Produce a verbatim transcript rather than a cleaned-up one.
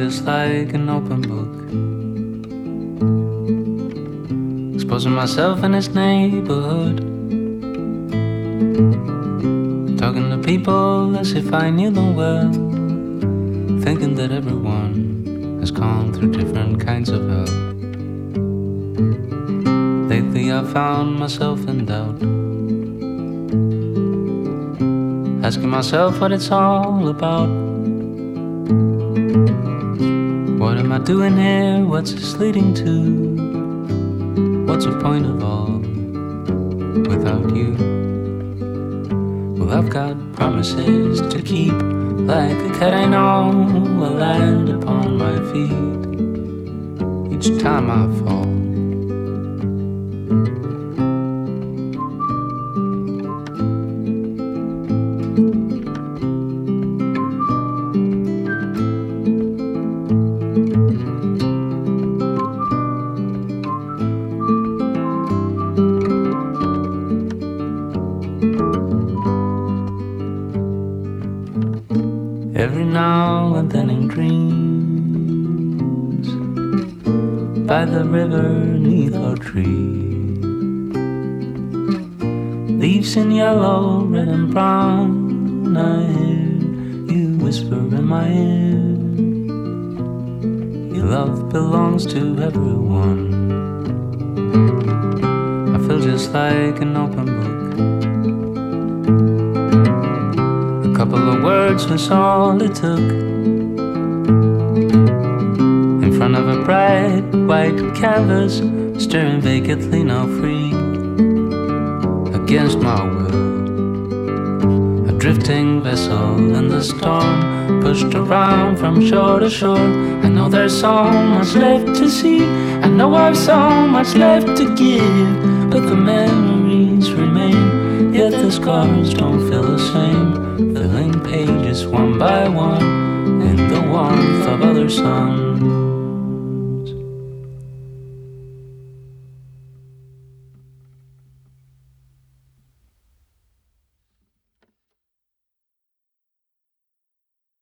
just like an open book, exposing myself in this neighborhood, talking to people as if I knew them well, thinking that everyone has gone through different kinds of hell. Lately I found myself in doubt, asking myself what it's all about. What am I doing here? What's this leading to? What's the point of all without you? Well, I've got promises to keep, like a cat I know will land upon my feet each time I fall. Every now and then in dreams, by the river neath our tree, leaves in yellow, red and brown, I hear you whisper in my ear, your love belongs to everyone. I feel just like an open book, a couple of words was all it took, in front of a bright white canvas, staring vacantly now free, against my will, a drifting vessel in the storm, pushed around from shore to shore. I know there's so much left to see, I know I've so much left to give, but the memories remain, yet the scars don't feel the same, filling pages one by one in the warmth of other suns.